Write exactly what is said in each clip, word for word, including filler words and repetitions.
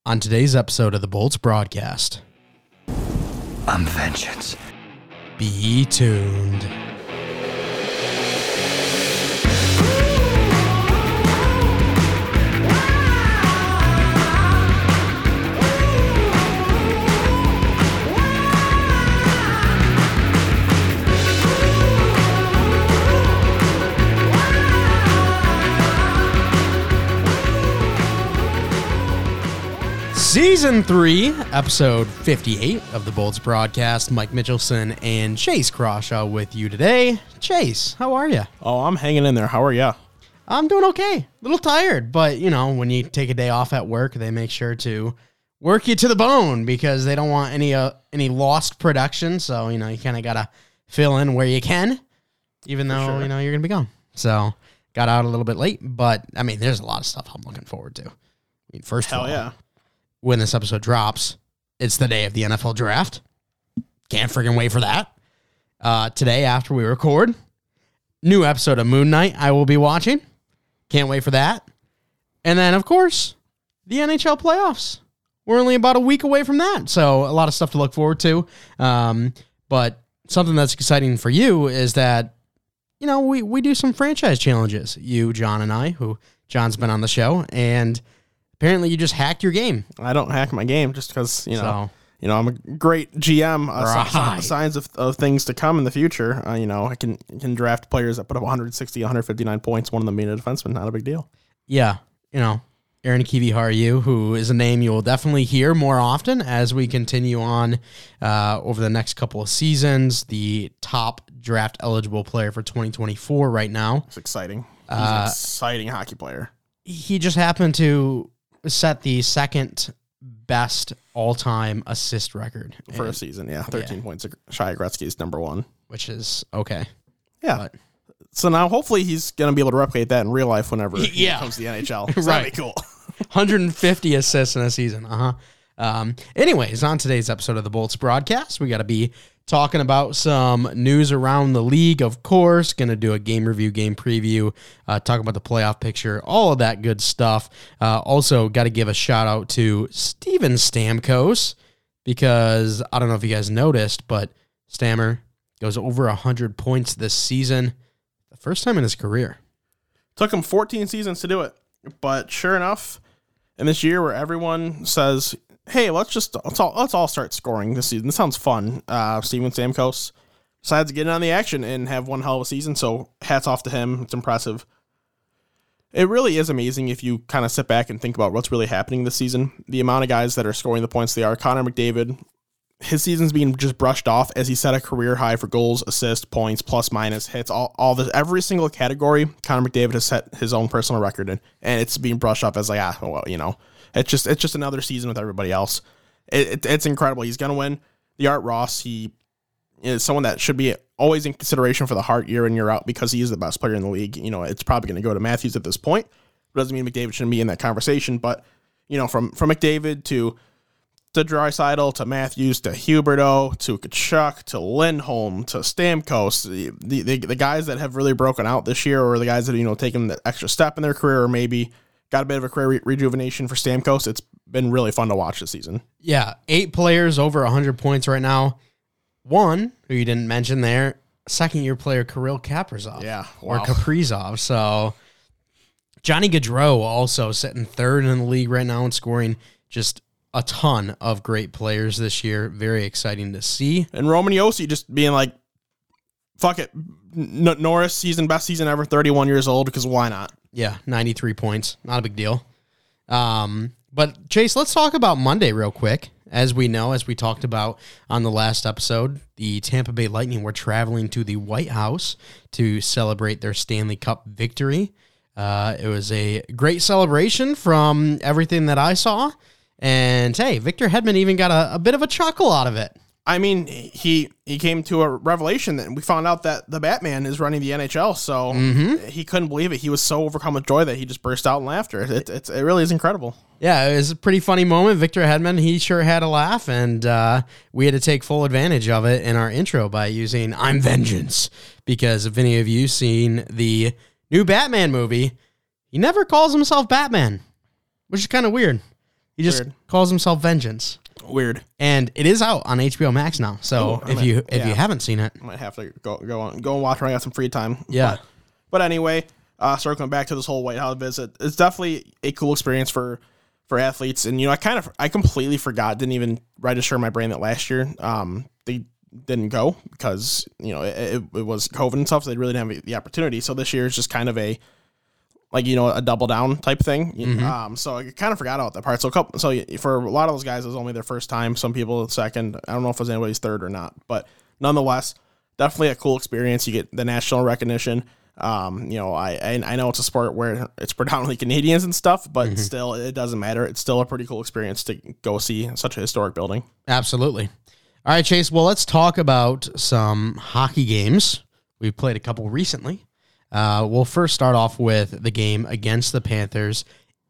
on today's episode of the Bolts broadcast. I'm vengeance. Be tuned. Season three, episode fifty-eight of the Bolts broadcast. Mike Mitchelson and Chase Crawshaw with you today. Chase, how are you? Oh, I'm hanging in there. How are you? I'm doing okay. A little tired, but, you know, when you take a day off at work, they make sure to work you to the bone because they don't want any uh, any lost production. So, you know, you kind of got to fill in where you can, even though, sure. you know, you're going to be gone. So, got out a little bit late, but, I mean, there's a lot of stuff I'm looking forward to. I mean, first Hell of all, yeah. when this episode drops, it's the day of the N F L draft. Can't friggin' wait for that. Uh, today, after we record, new episode of Moon Knight I will be watching. Can't wait for that. And then, of course, the N H L playoffs. We're only about a week away from that, so a lot of stuff to look forward to. Um, but something that's exciting for you is that, you know, we, we do some franchise challenges. You, John, and I, who John's been on the show, and apparently you just hacked your game. I don't hack my game just because, you know, So, you know, I'm a great G M. Uh, Right. si- signs of, of things to come in the future. Uh, you know, I can can draft players that put up one sixty, one fifty-nine points. One of them being a defenseman. Not a big deal. yeah, you know, Aaron Kiviharu, who is a name you will definitely hear more often as we continue on uh, over the next couple of seasons. The top draft eligible player for twenty twenty-four right now. It's exciting. He's Uh, an exciting hockey player. He just happened to set the second best all-time assist record For a and- season, yeah. thirteen points shy of Gretzky's number one. which is okay. Yeah. But So now hopefully he's going to be able to replicate that in real life whenever he Yeah. comes to the N H L. So Right. That'd be cool. one hundred fifty assists in a season. Uh-huh. Um, anyways, on today's episode of the Bolts broadcast, we got to be talking about some news around the league, of course. Going to do a game review, game preview, uh, talk about the playoff picture, all of that good stuff. Uh, also, got to give a shout out to Steven Stamkos because I don't know if you guys noticed, but Stammer goes over one hundred points this season. The first time in his career. Took him fourteen seasons to do it. But sure enough, in this year where everyone says, hey, let's just let's all, let's all start scoring this season. This sounds fun. Uh, Steven Stamkos decides to get in on the action and have one hell of a season. So hats off to him. It's impressive. It really is amazing if you kind of sit back and think about what's really happening this season. The amount of guys that are scoring the points they are. Connor McDavid, his season's being just brushed off as he set a career high for goals, assists, points, plus minus, hits, all, all this, every single category. Connor McDavid has set his own personal record in, and it's being brushed off as like, ah, well, you know, it's just it's just another season with everybody else. It, it, it's incredible. He's going to win the Art Ross. He is someone that should be always in consideration for the Hart year in, year out because he is the best player in the league. You know, it's probably going to go to Matthews at this point. It doesn't mean McDavid shouldn't be in that conversation, but, you know, from, from McDavid to to Draisaitl, to Matthews, to Huberdeau, to Tkachuk, to Lindholm, to Stamkos, the, the the the guys that have really broken out this year, or the guys that, you know, taken the extra step in their career, or maybe got a bit of a career re- rejuvenation for Stamkos. It's been really fun to watch this season. Yeah, eight players over one hundred points right now. One, who you didn't mention there, second-year player Kirill Kaprizov. Yeah, Or wow. Kaprizov. So Johnny Gaudreau also sitting third in the league right now and scoring just a ton of great players this year. Very exciting to see. And Roman Josi just being like, fuck it. N- Norris season, best season ever, thirty-one years old, because why not? Yeah, ninety-three points. Not a big deal. Um, but, Chase, let's talk about Monday real quick. As we know, as we talked about on the last episode, the Tampa Bay Lightning were traveling to the White House to celebrate their Stanley Cup victory. Uh, it was a great celebration from everything that I saw. And, hey, Victor Hedman even got a, a bit of a chuckle out of it. I mean, he he came to a revelation that we found out that the Batman is running the N H L, so Mm-hmm. he couldn't believe it. He was so overcome with joy that he just burst out in laughter. It, it's, it really is incredible. Yeah, it was a pretty funny moment. Victor Hedman, he sure had a laugh, and uh, we had to take full advantage of it in our intro by using I'm Vengeance, because if any of you seen the new Batman movie, he never calls himself Batman, which is kind of weird. He just Weird. calls himself Vengeance. Weird. And it is out on H B O Max now. So Ooh, I if might- you if yeah. you haven't seen it, I might have to go go on go and watch when I got some free time. Yeah. But, but anyway, uh, circling back to this whole White House visit, it's definitely a cool experience for for athletes. And you know, I kind of I completely forgot, didn't even register in my brain that last year um they didn't go because you know it, it, it was COVID and stuff, so they really didn't have the opportunity. So this year is just kind of a like you know a double down type thing. Mm-hmm. Um, so I kind of forgot about that part. So a couple, so for a lot of those guys, it was only their first time. Some people second. I don't know if it was anybody's third or not, but nonetheless, definitely a cool experience. You get the national recognition. Um, you know, I I, I know it's a sport where it's predominantly Canadians and stuff, but Mm-hmm. still, it doesn't matter. It's still a pretty cool experience to go see such a historic building. absolutely. All right, Chase. Well, let's talk about some hockey games. We've played a couple recently. Uh, we'll first start off with the game against the Panthers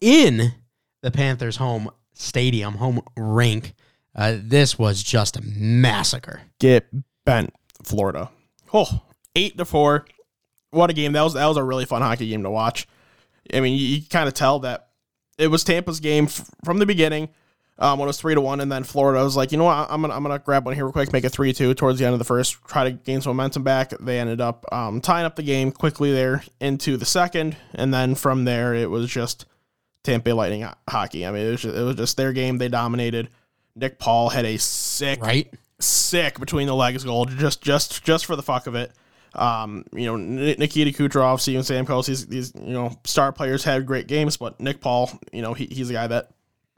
in the Panthers' home stadium, home rink. Uh, this was just a massacre. Get bent, Florida. Oh, eight to four. What a game. That was that was a really fun hockey game to watch. I mean, you, you kind of tell that it was Tampa's game f- from the beginning. Um, when it was three to one, and then Florida was like, you know what, I'm gonna I'm gonna grab one here real quick, make it three two towards the end of the first, try to gain some momentum back. They ended up um, tying up the game quickly there into the second, and then from there it was just Tampa Lightning ho- hockey. I mean, it was just, it was just their game. They dominated. Nick Paul had a sick, Right? sick between the legs goal, just just just for the fuck of it. Um, you know, N- Nikita Kucherov, Steven Stamkos, these these you know star players had great games, but Nick Paul, you know, he, he's the guy that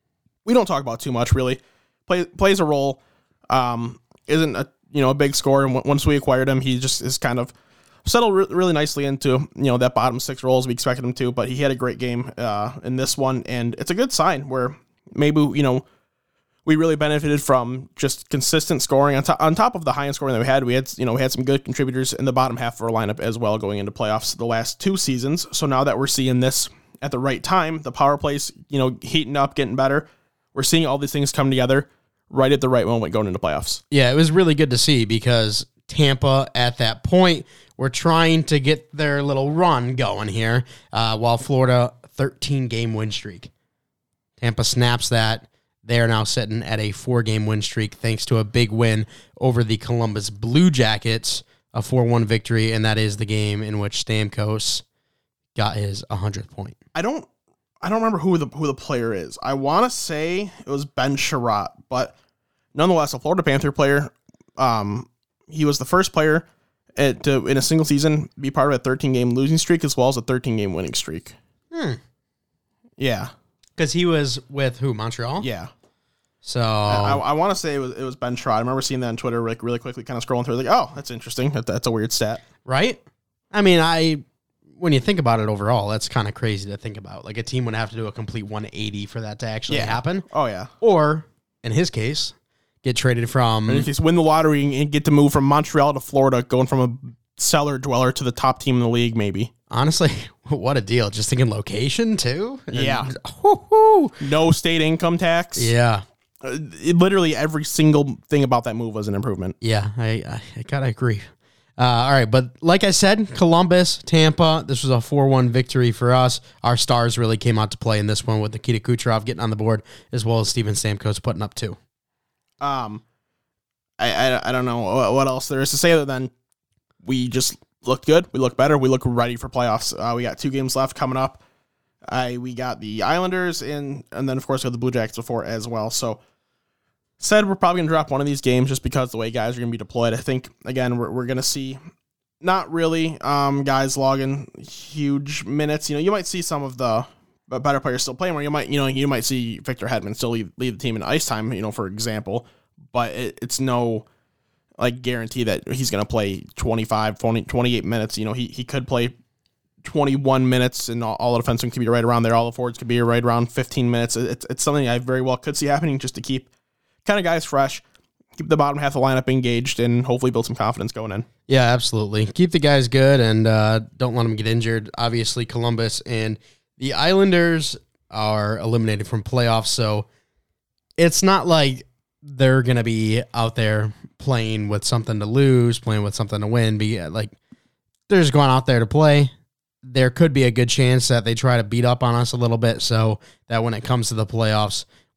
we don't talk about too much, really. Play, plays a role. Um, isn't a you know a big scorer. And once we acquired him, he just is kind of settled re- really nicely into you know that bottom six roles we expected him to. But he had a great game uh, in this one, and it's a good sign where maybe you know we really benefited from just consistent scoring on top on top of the high end scoring that we had. We had you know we had some good contributors in the bottom half of our lineup as well going into playoffs the last two seasons. So now that we're seeing this at the right time, the power plays you know heating up, getting better. We're seeing all these things come together right at the right moment going into playoffs. Yeah, it was really good to see because Tampa at that point were trying to get their little run going here, uh, while Florida thirteen-game win streak. Tampa snaps that. They are now sitting at a four-game win streak thanks to a big win over the Columbus Blue Jackets, a four one victory, and that is the game in which Stamkos got his one hundredth point. I don't I don't remember who the who the player is. I want to say it was Ben Sherratt, but nonetheless, a Florida Panther player. Um, he was the first player at, to, in a single season, be part of a thirteen-game losing streak as well as a thirteen-game winning streak. Hmm. Yeah, Because he was with who? Montreal? yeah. So I, I want to say it was it was Ben Sherratt. I remember seeing that on Twitter, like really quickly, kind of scrolling through, like, oh, that's interesting. That, that's a weird stat. right? I mean, I when you think about it overall, that's kind of crazy to think about. Like a team would have to do a complete one eighty for that to actually Yeah. happen. Oh yeah. Or, in his case, get traded from And if you win the lottery and get to move from Montreal to Florida, going from a cellar dweller to the top team in the league, maybe. honestly, what a deal. Just thinking location too. And- Yeah. Whoo-hoo. No state income tax. Yeah. Uh, it- literally every single thing about that move was an improvement. Yeah, I, I, I gotta agree. Uh, all right, but like I said, Columbus, Tampa, this was a four one victory for us. Our stars really came out to play in this one with Nikita Kucherov getting on the board, as well as Steven Stamkos putting up two. Um, I, I I don't know what what else there is to say other than we just looked good. We look better. We look ready for playoffs. Uh, we got two games left coming up. I we got the Islanders and and then of course we got the Blue Jackets before as well. So said we're probably gonna drop one of these games just because the way guys are gonna be deployed. I think again we're we're gonna see not really um guys logging huge minutes. You know, you might see some of the better players still playing where you might you know you might see Victor Hedman still lead, lead the team in ice time, you know, for example, but it, it's no like guarantee that he's going to play twenty-five, twenty, twenty-eight minutes. You know, he, he could play twenty-one minutes and all, all the defensemen could be right around there. All the forwards could be right around fifteen minutes. It's, it's something I very well could see happening just to keep kind of guys fresh, keep the bottom half of the lineup engaged, and hopefully build some confidence going in. Yeah, absolutely. Keep the guys good and uh, don't let them get injured. Obviously, Columbus and the Islanders are eliminated from playoffs, so it's not like they're going to be out there playing with something to lose, playing with something to win. Be like they're just going out there to play. There could be a good chance that they try to beat up on us a little bit so that when it comes to the playoffs,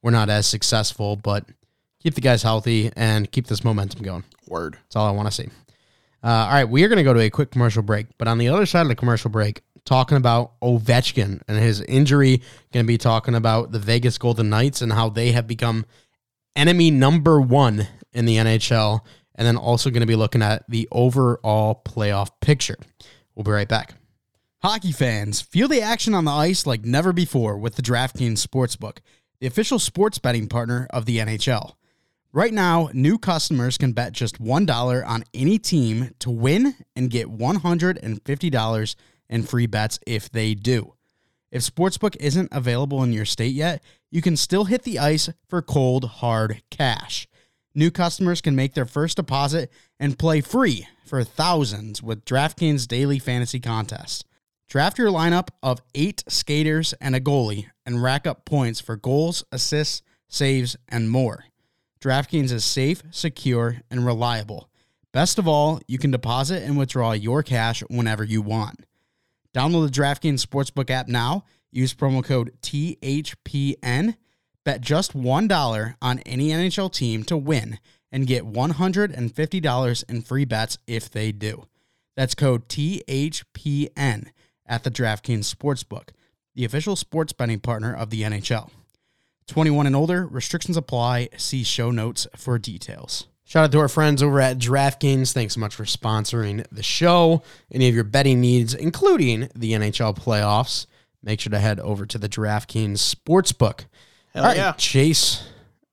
we're not as successful, but keep the guys healthy and keep this momentum going. Word. That's all I want to see. Uh, all right, we are going to go to a quick commercial break, but on the other side of the commercial break, talking about Ovechkin and his injury, going to be talking about the Vegas Golden Knights and how they have become enemy number one in the N H L, and then also going to be looking at the overall playoff picture. We'll be right back. Hockey fans, feel the action on the ice like never before with the DraftKings Sportsbook, the official sports betting partner of the N H L. Right now, new customers can bet just one dollar on any team to win and get one hundred fifty dollars in free bets if they do. If Sportsbook isn't available in your state yet, you can still hit the ice for cold, hard cash. New customers can make their first deposit and play free for thousands with DraftKings Daily Fantasy Contest. Draft your lineup of eight skaters and a goalie and rack up points for goals, assists, saves, and more. DraftKings is safe, secure, and reliable. Best of all, you can deposit and withdraw your cash whenever you want. Download the DraftKings Sportsbook app now. Use promo code T H P N. Bet just one dollar on any N H L team to win and get one hundred fifty dollars in free bets if they do. That's code T H P N at the DraftKings Sportsbook, the official sports betting partner of the N H L. twenty-one and older, restrictions apply. See show notes for details. Shout out to our friends over at DraftKings. Thanks so much for sponsoring the show. Any of your betting needs, including the N H L playoffs, make sure to head over to the DraftKings Sportsbook. Hell All right, yeah. Chase.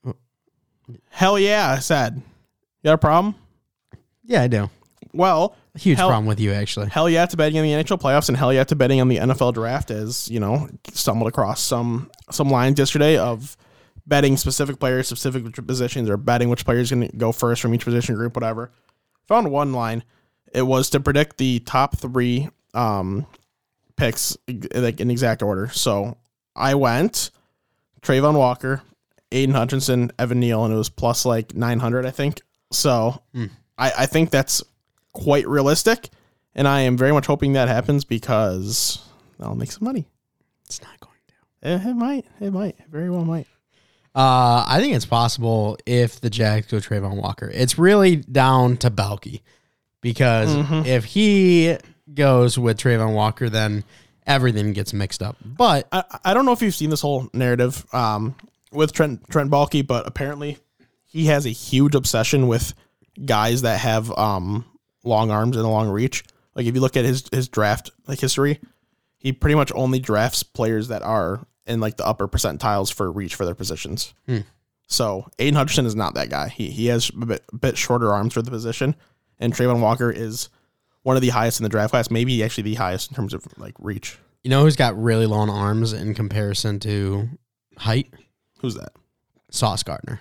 Hell yeah, I said. You got a problem? Yeah, I do. Well, A huge hell, problem with you, actually. hell yeah to betting on the N H L playoffs, and hell yeah to betting on the N F L draft. As you know, stumbled across some some lines yesterday of betting specific players, specific positions, or betting which players going to go first from each position group, whatever. Found one line. It was to predict the top three um, picks like in exact order. So I went Trayvon Walker, Aiden Hutchinson, Evan Neal, and it was plus like nine hundred, I think. So Mm. I, I think that's quite realistic, and I am very much hoping that happens because I'll make some money. It's not going to. It, it might. It might. It very well might. Uh, I think it's possible if the Jags go Trayvon Walker. It's really down to Balky because Mhm. if he goes with Trayvon Walker, then everything gets mixed up. But I, I don't know if you've seen this whole narrative um, with Trent Trent Baalke, but apparently he has a huge obsession with guys that have um, long arms and a long reach. Like if you look at his his draft like history, he pretty much only drafts players that are in like the upper percentiles for reach for their positions. Hmm. So Aiden Hutchinson is not that guy. He he has a bit, a bit shorter arms for the position, and Trayvon Walker is one of the highest in the draft class, maybe actually the highest in terms of like reach. you know who's got really long arms in comparison to height? Who's that? Sauce Gardner.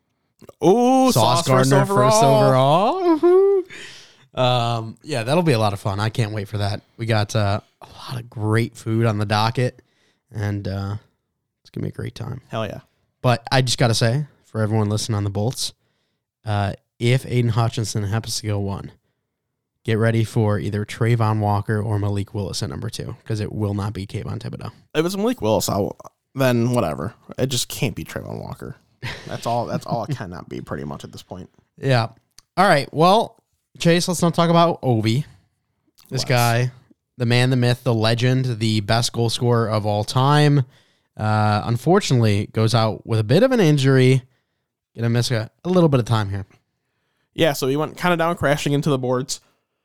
Oh, Sauce Gardner first overall. Woohoo. Um, yeah, that'll be a lot of fun. I can't wait for that. We got uh, a lot of great food on the docket, and uh, it's going to be a great time. Hell yeah. But I just got to say, for everyone listening on the Bolts, uh, if Aiden Hutchinson happens to go one, get ready for either Trayvon Walker or Malik Willis at number two, because it will not be Kayvon Thibodeau. If it's Malik Willis, I'll, then whatever. It just can't be Trayvon Walker. That's all. That's all it cannot be, pretty much at this point. Yeah. All right. Well, Chase, let's not talk about Ovi. This Let's. guy, the man, the myth, the legend, the best goal scorer of all time, uh, unfortunately goes out with a bit of an injury. Gonna miss a, a little bit of time here. Yeah, so he went kind of down, crashing into the boards,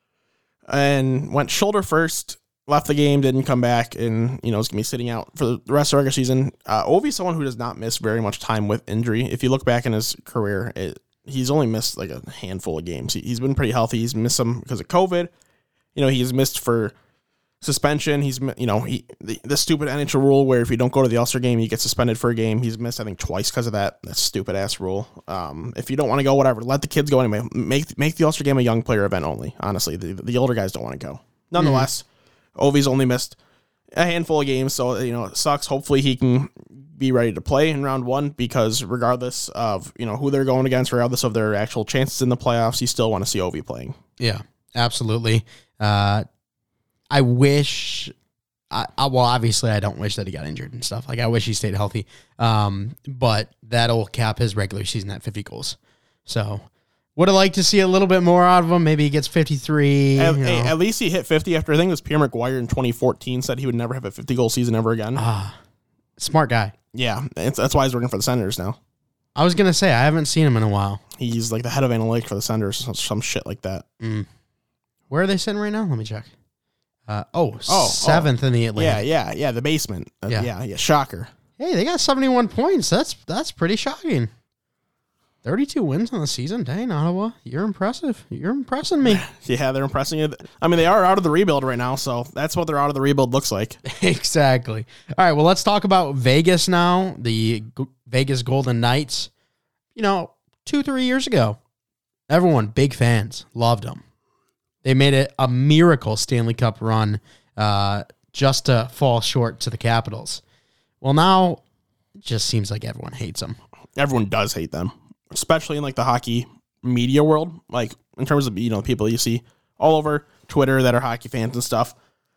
and went shoulder first. Left the game, didn't come back, and you know is gonna be sitting out for the rest of the regular season. Uh, Ovi's someone who does not miss very much time with injury. If you look back in his career, it, he's only missed like a handful of games. He, he's been pretty healthy. He's missed some because of COVID. You know, he's missed for suspension. He's you know he the, the stupid N H L rule where if you don't go to the All-Star game, you get suspended for a game. He's missed I think twice because of that. That stupid ass rule. Um, if you don't want to go, whatever. Let the kids go anyway. Make make the All-Star game a young player event only. Honestly, the the older guys don't want to go. Nonetheless. Mm-hmm. Ovi's only missed a handful of games, so you know it sucks. Hopefully he can be ready to play in round one because regardless of you know who they're going against, regardless of their actual chances in the playoffs, you still want to see Ovi playing. Yeah, absolutely. Uh, I wish I, I well, obviously, I don't wish that he got injured and stuff. Like I wish he stayed healthy. Um, but that'll cap his regular season at fifty goals. So would have liked to see a little bit more out of him. Maybe he gets fifty-three. At, you know. at least he hit fifty after I think it was Pierre McGuire in twenty fourteen said he would never have a fifty goal season ever again. Ah, smart guy. Yeah, it's, that's why he's working for the Senators now. I was gonna say I haven't seen him in a while. He's like the head of analytics for the Senators, some, some shit like that. Mm. Where are they sitting right now? Let me check. Uh, oh, Oh, seventh in the Yeah, Atlantic. yeah, yeah. The basement. Uh, Yeah. yeah, yeah. Shocker. Hey, they got seventy-one points. That's that's pretty shocking. thirty-two wins on the season. Dang, Ottawa, you're impressive. You're impressing me. Yeah, they're impressing you. I mean, they are out of the rebuild right now, so that's what their out of the rebuild looks like. Exactly. All right, well, let's talk about Vegas now. The G- Vegas Golden Knights. You know, two, three years ago, everyone, big fans, loved them. They made it a miracle Stanley Cup run uh, just to fall short to the Capitals. Well, now it just seems like everyone hates them. Everyone does hate them, especially in like the hockey media world. Like in terms of, you know, people you see all over Twitter that are hockey fans and stuff.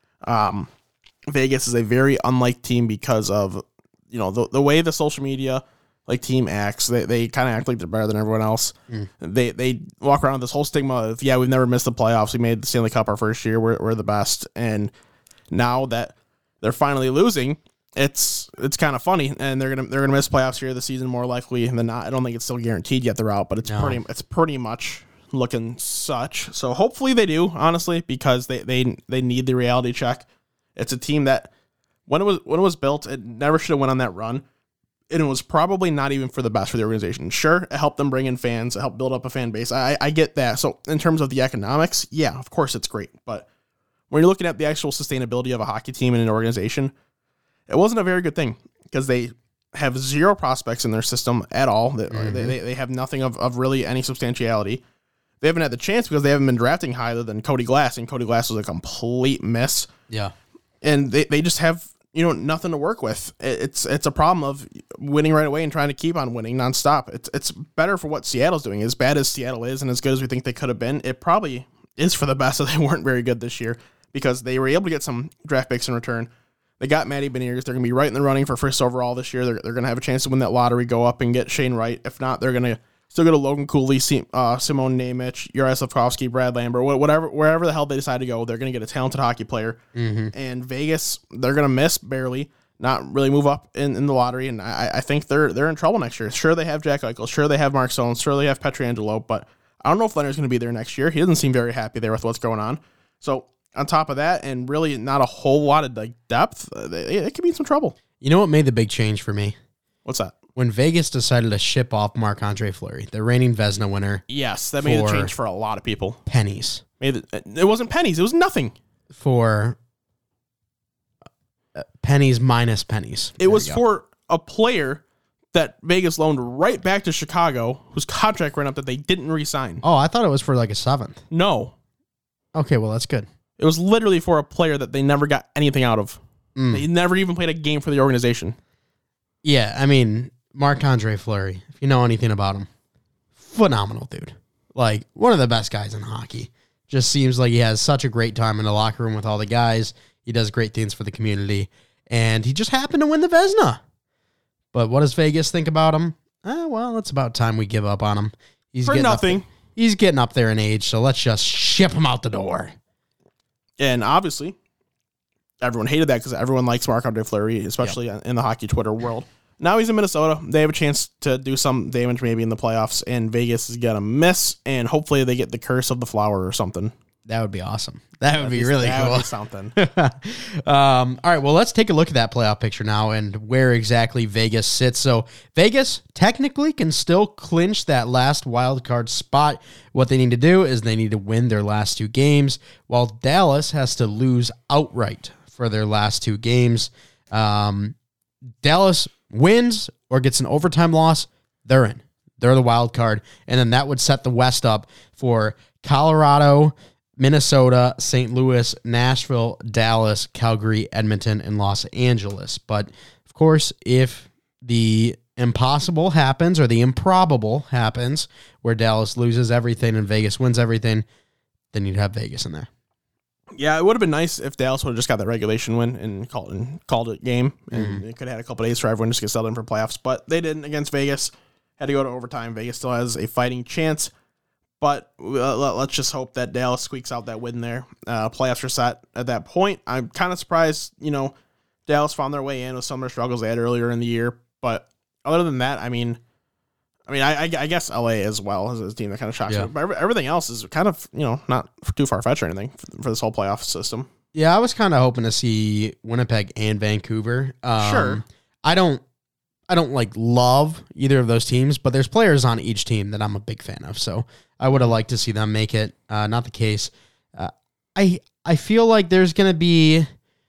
Um, Vegas is a very unliked team because of, you know, the, the way the social media like team acts. They they kind of act like they're better than everyone else. Mm. They they walk around with this whole stigma of, yeah, we've never missed the playoffs. We made the Stanley Cup our first year. We're we're the best. And now that they're finally losing, it's it's kind of funny. And they're gonna they're gonna miss playoffs here this season more likely than not. I don't think it's still guaranteed yet they're out, but it's no. pretty it's pretty much looking such. So hopefully they do, honestly, because they they they need the reality check. It's a team that when it was when it was built, it never should have went on that run. And it was probably not even for the best for the organization. Sure, it helped them bring in fans. It helped build up a fan base. I, I get that. So in terms of the economics, yeah, of course it's great. But when you're looking at the actual sustainability of a hockey team and an organization, it wasn't a very good thing because they have zero prospects in their system at all. They, mm-hmm. they, they have nothing of, of really any substantiality. They haven't had the chance because they haven't been drafting higher than Cody Glass, and Cody Glass was a complete miss. Yeah. And they, they just have... you know, nothing to work with. It's it's a problem of winning right away and trying to keep on winning nonstop. It's it's better for what Seattle's doing. As bad as Seattle is and as good as we think they could have been, it probably is for the best that they weren't very good this year because they were able to get some draft picks in return. They got Matty Beniers. They're going to be right in the running for first overall this year. They're, they're going to have a chance to win that lottery, go up and get Shane Wright. If not, they're going to still go to Logan Cooley, uh, Simone Nemec, Juraj Slafkovsky, Brad Lambert, whatever, wherever the hell they decide to go, they're going to get a talented hockey player. Mm-hmm. And Vegas, they're going to miss barely, not really move up in, in the lottery. And I, I think they're they're in trouble next year. Sure, they have Jack Eichel. Sure, they have Mark Stone. Sure, they have Pietrangelo. But I don't know if Leonard's going to be there next year. He doesn't seem very happy there with what's going on. So on top of that, and really not a whole lot of like depth, they, they could be in some trouble. You know what made the big change for me? What's that? When Vegas decided to ship off Marc-Andre Fleury, the reigning Vezina winner. Yes, that made a change for a lot of people. Pennies. Made it, it wasn't pennies. It was nothing. For uh, pennies minus pennies. It there was for a player that Vegas loaned right back to Chicago, whose contract ran up that they didn't re-sign. Oh, I thought it was for like a seventh. No. Okay, well, that's good. It was literally for a player that they never got anything out of. Mm. They never even played a game for the organization. Yeah, I mean... Marc-Andre Fleury, if you know anything about him, phenomenal dude. Like, one of the best guys in hockey. Just seems like he has such a great time in the locker room with all the guys. He does great things for the community. And he just happened to win the Vezina. But what does Vegas think about him? Eh, well, it's about time we give up on him. He's for getting nothing. Up there, he's getting up there in age, so let's just ship him out the door. And obviously, everyone hated that because everyone likes Marc-Andre Fleury, especially yep. in the hockey Twitter world. Now he's in Minnesota. They have a chance to do some damage maybe in the playoffs, and Vegas is going to miss, and hopefully they get the curse of the flower or something. That would be awesome. That would That'd be, be really that cool. Would be something. um, all right, well, let's take a look at that playoff picture now and where exactly Vegas sits. So Vegas technically can still clinch that last wild card spot. What they need to do is they need to win their last two games, while Dallas has to lose outright for their last two games. Um, Dallas wins or gets an overtime loss, they're in. They're the wild card. And then that would set the West up for Colorado, Minnesota, Saint Louis, Nashville, Dallas, Calgary, Edmonton, and Los Angeles. But, of course, if the impossible happens or the improbable happens where Dallas loses everything and Vegas wins everything, then you'd have Vegas in there. Yeah, it would have been nice if Dallas would have just got that regulation win and called and called it game, and mm-hmm. it could have had a couple days for everyone just to get settled in for playoffs. But they didn't against Vegas. Had to go to overtime. Vegas still has a fighting chance, but uh, let's just hope that Dallas squeaks out that win there. Uh, playoffs are set at that point. I'm kind of surprised, you know, Dallas found their way in with some of the struggles they had earlier in the year. But other than that, I mean, I mean, I, I guess L A as well is a team that kind of shocks yeah. me. But everything else is kind of, you know, not too far-fetched or anything for, for this whole playoff system. Yeah, I was kind of hoping to see Winnipeg and Vancouver. Um, sure. I don't, I don't like love either of those teams, but there's players on each team that I'm a big fan of. So I would have liked to see them make it. Uh, not the case. Uh, I I feel like there's going to be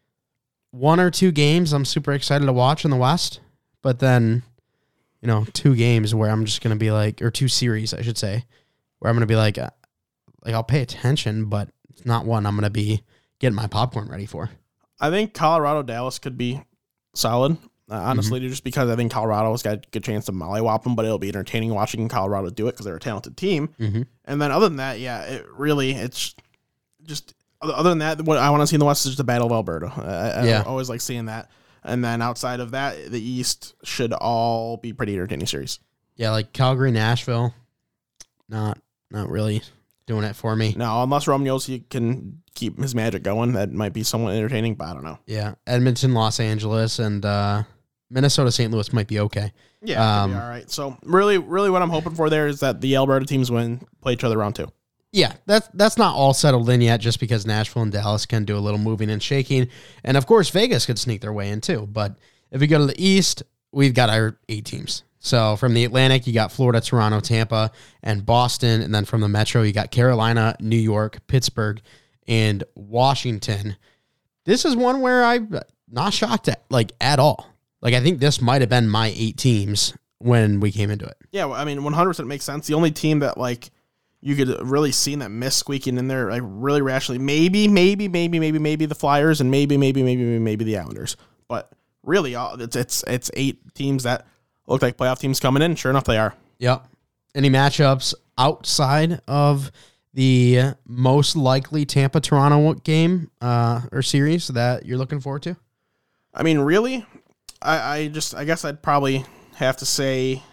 one or two games I'm super excited to watch in the West, but then, you know, two games where I'm just going to be like, or two series, I should say, where I'm going to be like, uh, like I'll pay attention, but it's not one I'm going to be getting my popcorn ready for. I think Colorado Dallas could be solid, uh, honestly, mm-hmm. just because I think Colorado's got a good chance to mollywop them, but it'll be entertaining watching Colorado do it because they're a talented team. Mm-hmm. And then other than that, yeah, it really, it's just, other than that, what I want to see in the West is just the Battle of Alberta. I, yeah. I always like seeing that. And then outside of that, the East should all be pretty entertaining series. Yeah, like Calgary, Nashville, not not really doing it for me. No, unless Romeo can keep his magic going, that might be somewhat entertaining, but I don't know. Yeah, Edmonton, Los Angeles, and uh, Minnesota, Saint Louis might be okay. Yeah, um, be all right. So really, really what I'm hoping for there is that the Alberta teams win, play each other round two. Yeah, that's that's not all settled in yet, just because Nashville and Dallas can do a little moving and shaking. And, of course, Vegas could sneak their way in, too. But if we go to the East, we've got our eight teams. So from the Atlantic, you got Florida, Toronto, Tampa, and Boston. And then from the Metro, you got Carolina, New York, Pittsburgh, and Washington. This is one where I'm not shocked at, like, at all. Like, I think this might have been my eight teams when we came into it. Yeah, well, I mean, one hundred percent makes sense. The only team that, like, you could really see that miss squeaking in there, like really rationally. Maybe, maybe, maybe, maybe, maybe the Flyers, and maybe, maybe, maybe, maybe the Islanders. But really, it's it's it's eight teams that look like playoff teams coming in. Sure enough, they are. Yep. Any matchups outside of the most likely Tampa Toronto game uh, or series that you're looking forward to? I mean, really, I, I just I guess I'd probably have to say,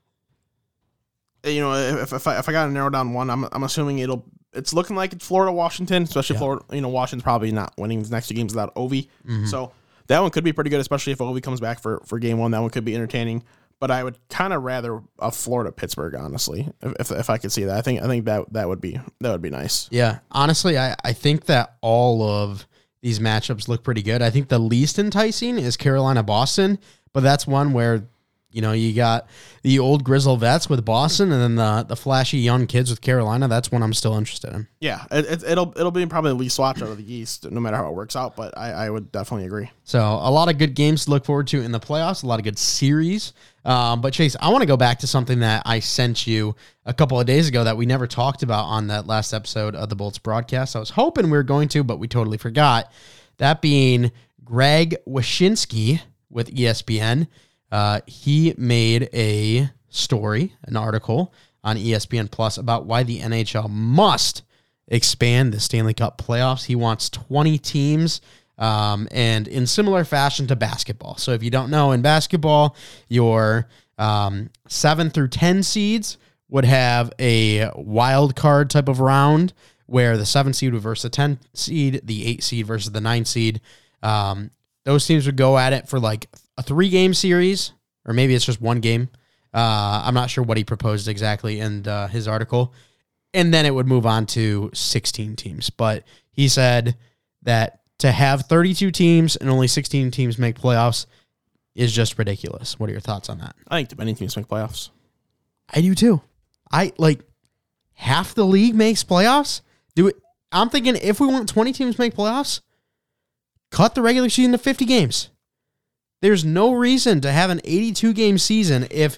you know, if if I, if I got to narrow down one, I'm I'm assuming it'll it's looking like it's Florida Washington, especially yeah. Florida. You know, Washington's probably not winning the next two games without Ovi, mm-hmm. so that one could be pretty good, especially if Ovi comes back for, for game one. That one could be entertaining. But I would kind of rather a Florida Pittsburgh, honestly, if, if if I could see that. I think I think that that would be that would be nice. Yeah, honestly, I I think that all of these matchups look pretty good. I think the least enticing is Carolina Boston, but that's one where, you know, you got the old grizzle vets with Boston, and then the the flashy young kids with Carolina. That's one I'm still interested in. Yeah, it, it'll it'll be probably the least watch out of the East, no matter how it works out. But I, I would definitely agree. So a lot of good games to look forward to in the playoffs. A lot of good series. Um, but Chase, I want to go back to something that I sent you a couple of days ago that we never talked about on that last episode of the Bolts broadcast. I was hoping we were going to, but we totally forgot. That being Greg Wyshynski with E S P N. Uh, he made a story, an article on E S P N Plus about why the N H L must expand the Stanley Cup playoffs. He wants twenty teams, um, and in similar fashion to basketball. So if you don't know, in basketball, your um, seven through ten seeds would have a wild card type of round where the seven seed would versus the ten seed, the eight seed versus the nine seed. Um, those teams would go at it for like a three-game series, or maybe it's just one game. Uh, I'm not sure what he proposed exactly in uh, his article. And then it would move on to sixteen teams. But he said that to have thirty-two teams and only sixteen teams make playoffs is just ridiculous. What are your thoughts on that? I think too many teams make playoffs. I do too. I like half the league makes playoffs. Do it. I'm thinking if we want twenty teams to make playoffs, cut the regular season to fifty games. There's no reason to have an eighty-two game season if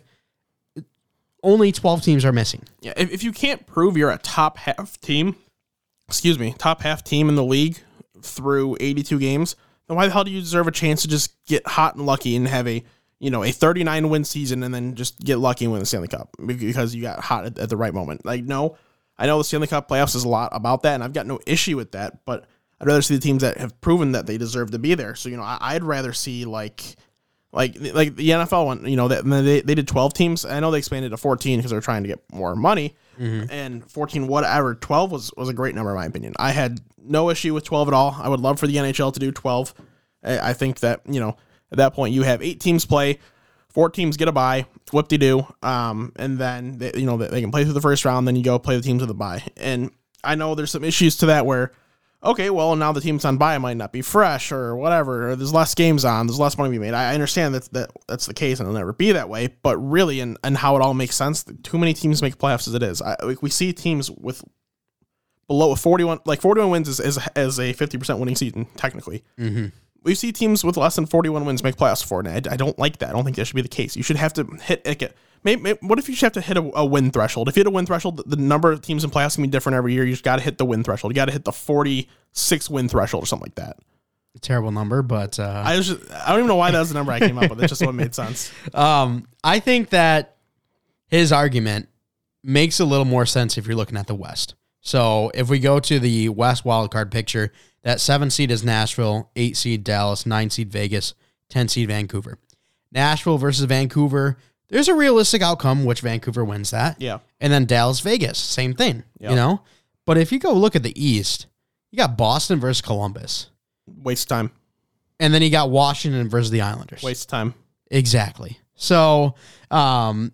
only twelve teams are missing. Yeah, if, if you can't prove you're a top half team, excuse me, top half team in the league through eighty-two games, then why the hell do you deserve a chance to just get hot and lucky and have a, you know, a thirty-nine win season and then just get lucky and win the Stanley Cup because you got hot at, at the right moment? Like, no, I know the Stanley Cup playoffs is a lot about that, and I've got no issue with that, but I'd rather see the teams that have proven that they deserve to be there. So, you know, I, I'd rather see like, like, like the N F L one, you know, that they, they did twelve teams. I know they expanded to fourteen because they're trying to get more money, mm-hmm. and fourteen, whatever, twelve was, was a great number in my opinion. I had no issue with twelve at all. I would love for the N H L to do twelve. I, I think that, you know, at that point you have eight teams play, four teams get a bye, whoop-de-doo, um, and then, they, you know, they can play through the first round, then you go play the teams with a bye. And I know there's some issues to that where, okay, well, now the teams on bye might not be fresh or whatever, or there's less games on, there's less money to be made. I understand that, that that's the case and it'll never be that way, but really, and, and how it all makes sense, too many teams make playoffs as it is. I, like we see teams with below forty-one, like forty-one wins is, is, is a fifty percent winning season, technically. Mm-hmm. We see teams with less than forty-one wins make playoffs for it, and I, I don't like that. I don't think that should be the case. You should have to hit, like a, maybe, maybe, what if you should have to hit a, a win threshold? If you hit a win threshold, the, the number of teams in playoffs can be different every year. You just got to hit the win threshold. You got to hit the forty-six win threshold or something like that. A terrible number, but uh, I was just, I don't even know why that was the number I came up with. It's just what made sense. Um, I think that his argument makes a little more sense if you're looking at the West. So if we go to the West wildcard picture, that seven seed is Nashville, eight seed Dallas, nine seed Vegas, ten seed Vancouver. Nashville versus Vancouver, there's a realistic outcome, which Vancouver wins that. Yeah. And then Dallas, Vegas, same thing, Yep. you know? But if you go look at the East, you got Boston versus Columbus. Waste time. And then you got Washington versus the Islanders. Waste time. Exactly. So, um,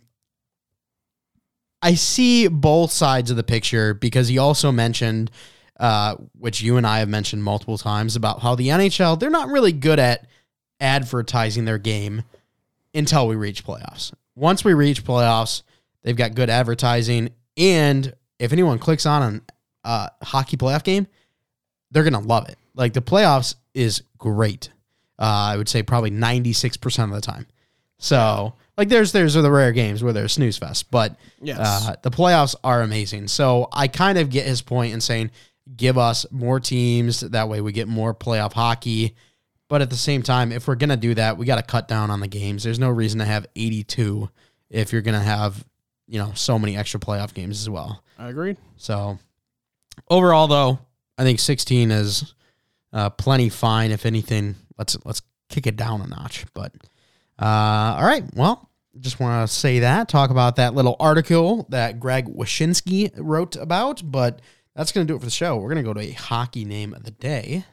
I see both sides of the picture because he also mentioned, uh, which you and I have mentioned multiple times, about how the N H L, they're not really good at advertising their game until we reach playoffs. Once we reach playoffs, they've got good advertising. And if anyone clicks on an uh, hockey playoff game, they're going to love it. Like the playoffs is great. Uh, I would say probably ninety-six percent of the time. So, like, there's there's the rare games where there's snooze fest, but Yes. uh, the playoffs are amazing. So I kind of get his point in saying, give us more teams. That way we get more playoff hockey. But at the same time, if we're going to do that, we got to cut down on the games. There's no reason to have eighty-two if you're going to have, you know, so many extra playoff games as well. I agreed. So overall, though, I think sixteen is uh, plenty fine. If anything, let's let's kick it down a notch. But uh, all right, well, just want to say that, talk about that little article that Greg Wyshynski wrote about. But that's going to do it for the show. We're going to go to a hockey name of the day.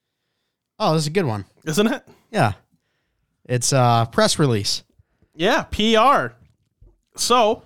Oh, this is a good one, Isn't it? yeah. It's a uh, press release. Yeah, P R. So,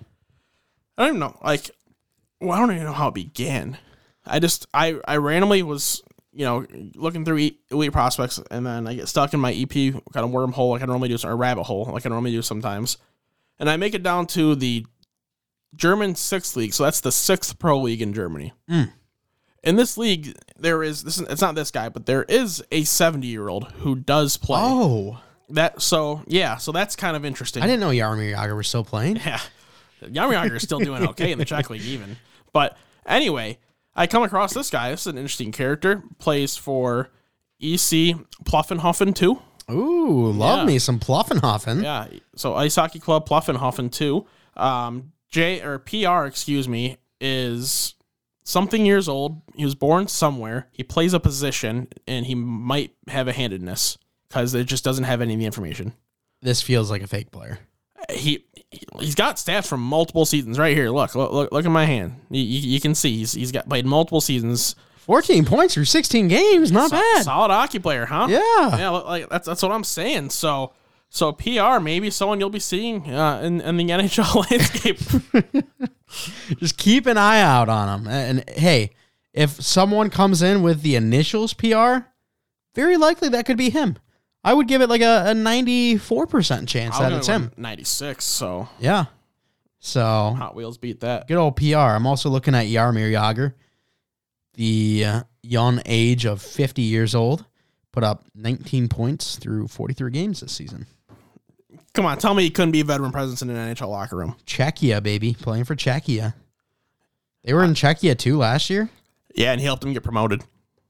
I don't even know, like, well, I don't even know how it began. I just, I, I randomly was, you know, looking through e- elite prospects, and then I get stuck in my E P kind of wormhole like I normally do, or rabbit hole like I normally do sometimes. And I make it down to the German sixth league, so that's the sixth pro league in Germany. Mm. In this league, there is, this is, it's not this guy, but there is a seventy-year-old who does play. Oh, That, so, yeah, so that's kind of interesting. I didn't know Jaromir Jagr was still playing. Yeah. Jaromir Jagr is still doing okay in the Czech league even. But anyway, I come across this guy. This is an interesting character. Plays for E C Pfaffenhofen two. Ooh, love Yeah. me some Pfaffenhofen. Yeah. So Ice Hockey Club Pfaffenhofen two. Um, J or P R, excuse me, is something years old. He was born somewhere. He plays a position, and he might have a handedness because it just doesn't have any of the information. This feels like a fake player. He, he he's got stats from multiple seasons right here. Look, look, look, look at my hand. You, you, you can see he's he's got played multiple seasons. fourteen points through sixteen games, not So- bad. Solid hockey player, huh? Yeah. yeah. Like that's that's what I'm saying. So so P R maybe someone you'll be seeing uh, in in the N H L landscape. Just keep an eye out on him. And, and hey, if someone comes in with the initials P R, very likely that could be him. I would give it like a, a ninety-four percent chance that it's him. ninety-six. So Yeah. So, Hot Wheels beat that. good old P R. I'm also looking at Jaromir Jagr, the uh, young age of fifty years old, put up nineteen points through forty-three games this season. Come on, tell me he couldn't be a veteran presence in an N H L locker room. Czechia, baby, playing for Czechia. They were in Czechia too last year. Yeah, and he helped him get promoted.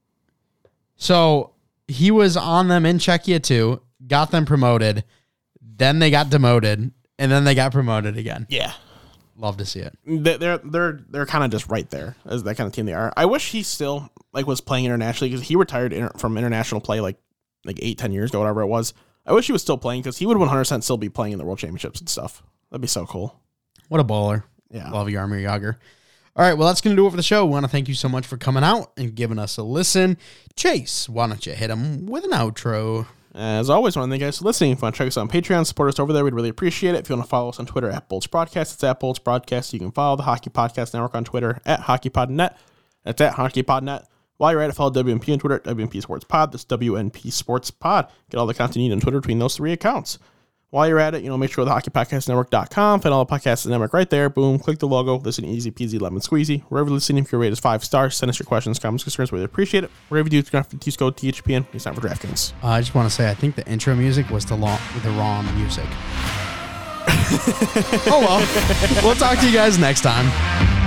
So he was on them in Czechia too, got them promoted, then they got demoted, and then they got promoted again. Yeah. Love to see it. They- They're they're they're kind of just right there as that kind of team they are. I wish he still like was playing internationally because he retired inter- from international play like like eight ten years ago, whatever it was. I wish he was still playing because he would one hundred percent still be playing in the World Championships and stuff. That'd be so cool. What a baller. Yeah. Love Jaromir Jagr. All right, well, that's going to do it for the show. We want to thank you so much for coming out and giving us a listen. Chase, why don't you hit him with an outro? As always, I want to thank you guys for listening. If you want to check us out on Patreon, support us over there, we'd really appreciate it. If you want to follow us on Twitter at Bolts Broadcast, it's at Bolts Broadcast. You can follow the Hockey Podcast Network on Twitter at HockeyPodNet. That's at HockeyPodNet. While you're at it, follow W N P on Twitter at W N P Sports Pod. That's W N P Sports Pod. Get all the content you need on Twitter between those three accounts. While you're at it, you know, make sure the hockey podcast network dot com, find all the podcasts in the network right there. Boom, click the logo, listen easy peasy, lemon squeezy. Wherever you're listening, if you're rated five stars, send us your questions, comments, concerns, we really appreciate it. Wherever you do, it's going to have to use code T H P N. It's time for DraftKings. Uh, I just want to say, I think the intro music was the, long, the wrong music. Oh, well. We'll talk to you guys next time.